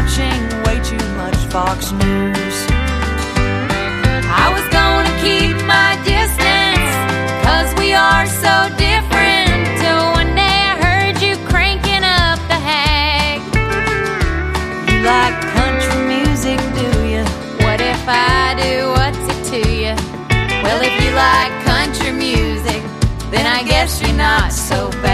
watching way too much Fox News. I was gonna keep my distance, 'cause we are so different, till one day I heard you cranking up the hag. You like country music, do you? What if I do? What's it to you? Well, if you like country music, then I guess you're not so bad.